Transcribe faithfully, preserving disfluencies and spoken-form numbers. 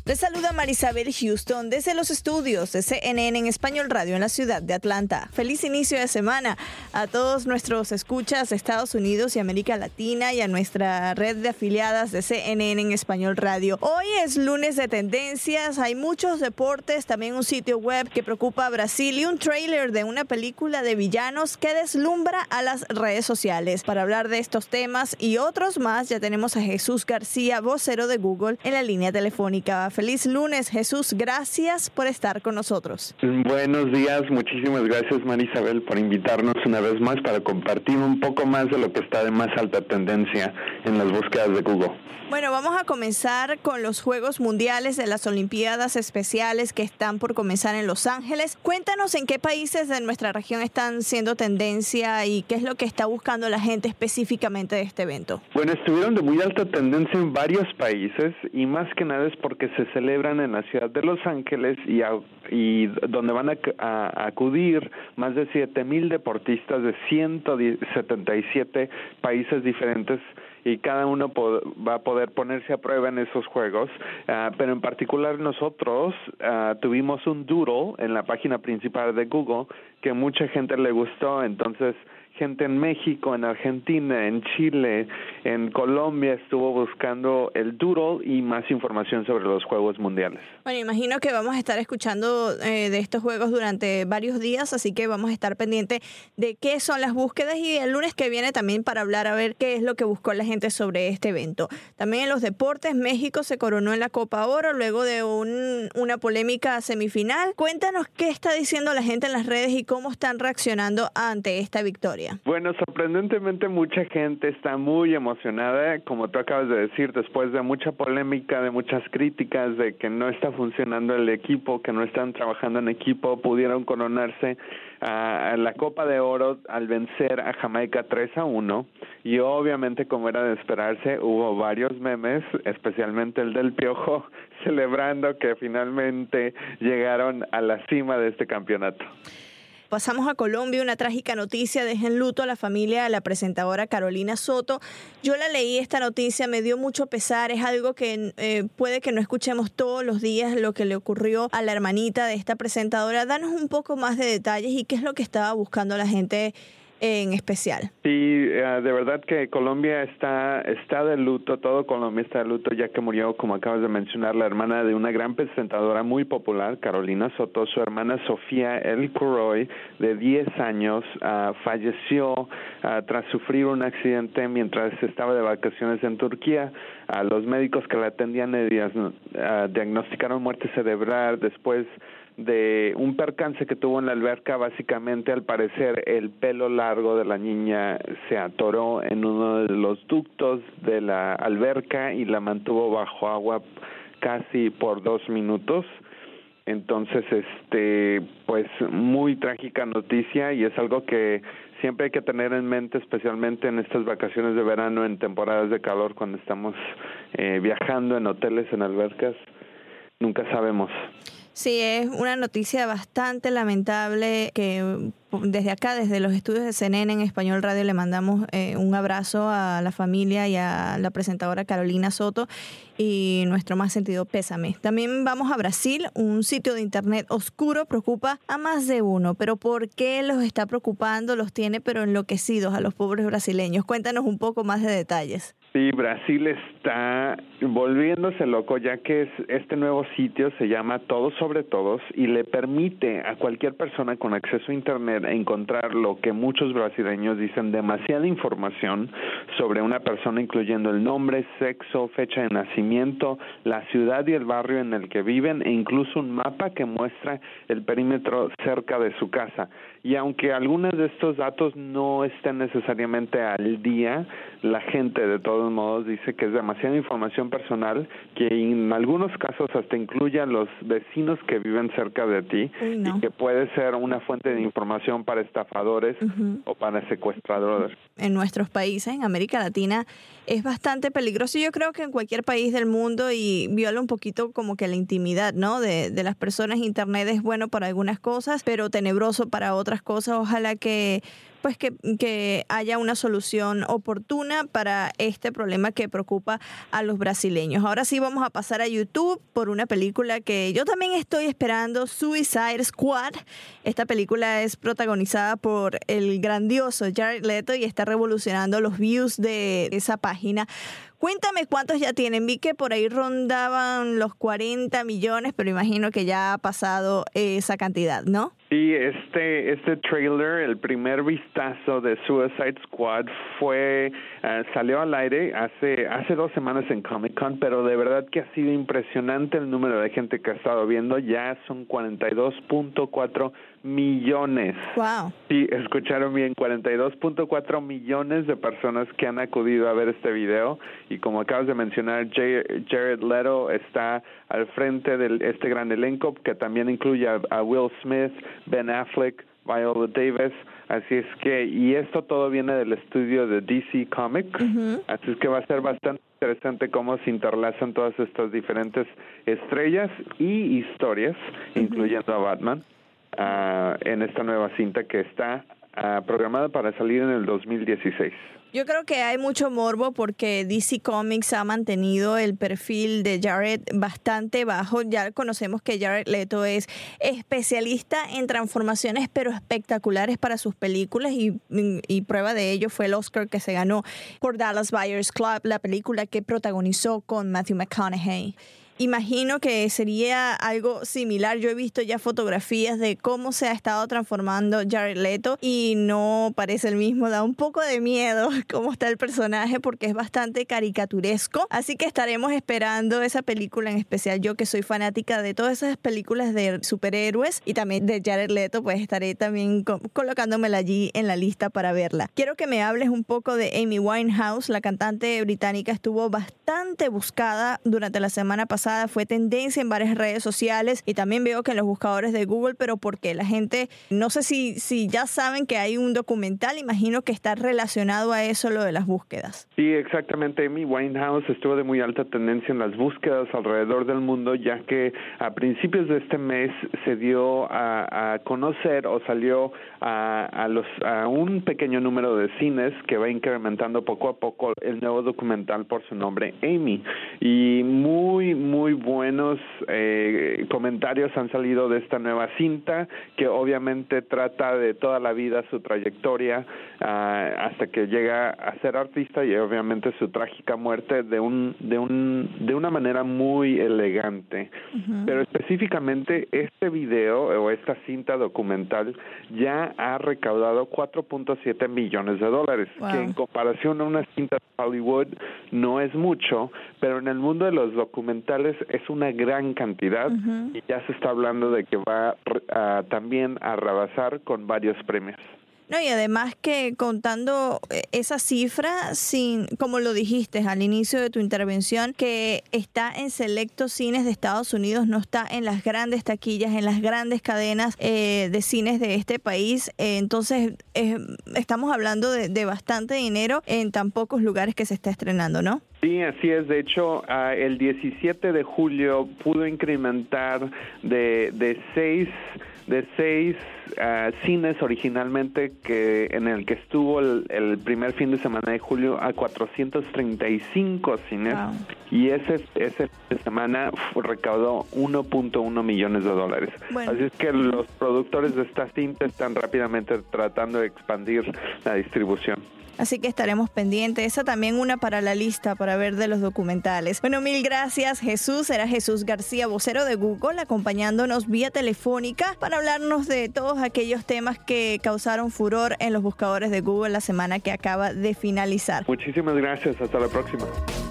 Les saluda Marisabel Houston desde los estudios de C N N en Español Radio en la ciudad de Atlanta. Feliz inicio de semana a todos nuestros escuchas de Estados Unidos y América Latina y a nuestra red de afiliadas de C N N en Español Radio. Hoy es lunes de tendencias, hay muchos deportes, también un sitio web que preocupa a Brasil y un tráiler de una película de villanos que deslumbra a las redes sociales. Para hablar de estos temas y otros más, ya tenemos a Jesús García, vocero de Google, en la línea telefónica. Feliz lunes, Jesús. Gracias por estar con nosotros. Buenos días. Muchísimas gracias, Marisabel, por invitarnos una vez más para compartir un poco más de lo que está de más alta tendencia en las búsquedas de Google. Bueno, vamos a comenzar con los Juegos Mundiales de las Olimpiadas Especiales que están por comenzar en Los Ángeles. Cuéntanos en qué países de nuestra región están siendo tendencia y qué es lo que está buscando la gente específicamente de este evento. Bueno, estuvieron de muy alta tendencia en varios países y más que nada es porque se celebran en la ciudad de Los Ángeles y, a, y donde van a, a acudir más de siete mil deportistas de ciento setenta y siete países diferentes y cada uno po- va a poder ponerse a prueba en esos juegos, uh, pero en particular nosotros uh, tuvimos un doodle en la página principal de Google que mucha gente le gustó, entonces gente en México, en Argentina, en Chile, en Colombia estuvo buscando el doodle y más información sobre los Juegos Mundiales. Bueno, imagino que vamos a estar escuchando eh, de estos juegos durante varios días, así que vamos a estar pendientes de qué son las búsquedas y el lunes que viene también para hablar a ver qué es lo que buscó la gente sobre este evento. También en los deportes, México se coronó en la Copa Oro luego de un, una polémica semifinal. Cuéntanos qué está diciendo la gente en las redes y cómo están reaccionando ante esta victoria. Bueno, sorprendentemente mucha gente está muy emocionada, como tú acabas de decir, después de mucha polémica, de muchas críticas, de que no está funcionando el equipo, que no están trabajando en equipo, pudieron coronarse a la Copa de Oro al vencer a Jamaica tres a uno y obviamente, como era de esperarse, hubo varios memes, especialmente el del Piojo, celebrando que finalmente llegaron a la cima de este campeonato. Pasamos a Colombia, una trágica noticia deja en luto a la familia de la presentadora Carolina Soto. Yo la leí esta noticia, me dio mucho pesar, es algo que eh, puede que no escuchemos todos los días lo que le ocurrió a la hermanita de esta presentadora. Danos un poco más de detalles y qué es lo que estaba buscando la gente en especial. Sí, uh, de verdad que Colombia está está de luto, todo Colombia está de luto ya que murió, como acabas de mencionar, la hermana de una gran presentadora muy popular, Carolina Soto. Su hermana Sofía El Khoury, de diez años, uh, falleció uh, tras sufrir un accidente mientras estaba de vacaciones en Turquía. Uh, los médicos que la atendían uh, diagnosticaron muerte cerebral después de un percance que tuvo en la alberca. Básicamente, al parecer, el pelo largo de la niña se atoró en uno de los ductos de la alberca y la mantuvo bajo agua casi por dos minutos. Entonces, este, pues, muy trágica noticia y es algo que siempre hay que tener en mente, especialmente en estas vacaciones de verano, en temporadas de calor, cuando estamos eh, viajando en hoteles, en albercas. Nunca sabemos. Sí, es una noticia bastante lamentable que desde acá, desde los estudios de C N N en Español Radio, le mandamos eh, un abrazo a la familia y a la presentadora Carolina Soto y nuestro más sentido pésame. También vamos a Brasil, un sitio de internet oscuro preocupa a más de uno, pero ¿por qué los está preocupando? Los tiene pero enloquecidos a los pobres brasileños. Cuéntanos un poco más de detalles. Sí, Brasil está volviéndose loco ya que es, este nuevo sitio se llama Todos sobre Todos y le permite a cualquier persona con acceso a internet encontrar lo que muchos brasileños dicen demasiada información sobre una persona, incluyendo el nombre, sexo, fecha de nacimiento, la ciudad y el barrio en el que viven e incluso un mapa que muestra el perímetro cerca de su casa. Y aunque algunos de estos datos no estén necesariamente al día, la gente de todos modos dice que es demasiada información personal que en algunos casos hasta incluye a los vecinos que viven cerca de ti. Uy, no. Y que puede ser una fuente de información para estafadores uh-huh. o para secuestradores. En nuestros países, en América Latina, es bastante peligroso. Yo creo que en cualquier país del mundo y viola un poquito como que la intimidad, ¿no? De, de las personas. Internet es bueno para algunas cosas, pero tenebroso para otras cosas. Ojalá que pues que, que haya una solución oportuna para este problema que preocupa a los brasileños. Ahora sí vamos a pasar a YouTube por una película que yo también estoy esperando, Suicide Squad. Esta película es protagonizada por el grandioso Jared Leto y está revolucionando los views de esa página. Cuéntame cuántos ya tienen. Vi que por ahí rondaban los cuarenta millones, pero imagino que ya ha pasado esa cantidad, ¿no? Sí, este, este trailer, el primer vistazo de Suicide Squad fue, uh, salió al aire hace, hace dos semanas en Comic Con, pero de verdad que ha sido impresionante el número de gente que ha estado viendo. Ya son cuarenta y dos punto cuatro millones. Wow. Sí, escucharon bien, cuarenta y dos punto cuatro millones de personas que han acudido a ver este video. Y como acabas de mencionar, Jared Leto está al frente de este gran elenco, que también incluye a, a Will Smith, Ben Affleck, Viola Davis. Así es que, y esto todo viene del estudio de D C Comics. Uh-huh. Así es que va a ser bastante interesante cómo se interlazan todas estas diferentes estrellas y historias, uh-huh. incluyendo a Batman, uh, en esta nueva cinta que está uh, programada para salir en el dos mil dieciséis. Yo creo que hay mucho morbo porque D C Comics ha mantenido el perfil de Jared bastante bajo. Ya conocemos que Jared Leto es especialista en transformaciones, pero espectaculares para sus películas, y, y prueba de ello fue el Oscar que se ganó por Dallas Buyers Club, la película que protagonizó con Matthew McConaughey. Imagino que sería algo similar. Yo he visto ya fotografías de cómo se ha estado transformando Jared Leto y no parece el mismo. Da un poco de miedo cómo está el personaje porque es bastante caricaturesco. Así que estaremos esperando esa película en especial. Yo que soy fanática de todas esas películas de superhéroes y también de Jared Leto, pues estaré también co- colocándomela allí en la lista para verla. Quiero que me hables un poco de Amy Winehouse. La cantante británica estuvo bastante buscada durante la semana pasada. Fue tendencia en varias redes sociales y también veo que en los buscadores de Google, pero porque la gente, no sé si, si ya saben que hay un documental, imagino que está relacionado a eso lo de las búsquedas. Sí, exactamente. Amy Winehouse estuvo de muy alta tendencia en las búsquedas alrededor del mundo, ya que a principios de este mes se dio a, a conocer o salió a, a, los, a un pequeño número de cines que va incrementando poco a poco el nuevo documental por su nombre, Amy. Y muy, muy Muy buenos eh, comentarios han salido de esta nueva cinta, que obviamente trata de toda la vida, su trayectoria, uh, hasta que llega a ser artista y obviamente su trágica muerte de un de un de una manera muy elegante. Uh-huh. Pero específicamente este video o esta cinta documental ya ha recaudado cuatro punto siete millones de dólares, wow. que en comparación a una cinta de Hollywood no es mucho, pero en el mundo de los documentales es una gran cantidad. Uh-huh. Y ya se está hablando de que va uh, también a rebasar con varios premios. No, y además que contando esa cifra, sin, como lo dijiste al inicio de tu intervención, que está en selectos cines de Estados Unidos, no está en las grandes taquillas, en las grandes cadenas eh, de cines de este país. Eh, entonces, eh, estamos hablando de, de bastante dinero en tan pocos lugares que se está estrenando, ¿no? Sí, así es. De hecho, uh, el diecisiete de julio pudo incrementar de, de seis... de seis uh, cines originalmente que en el que estuvo el, el primer fin de semana de julio a cuatrocientos treinta y cinco cines. Wow. Y ese ese fin de semana recaudó uno punto uno millones de dólares. Bueno. Así es que los productores de esta cinta están rápidamente tratando de expandir la distribución. Así que estaremos pendientes. Esa también una para la lista para ver de los documentales. Bueno, mil gracias, Jesús. Era Jesús García, vocero de Google, acompañándonos vía telefónica para hablarnos de todos aquellos temas que causaron furor en los buscadores de Google la semana que acaba de finalizar. Muchísimas gracias. Hasta la próxima.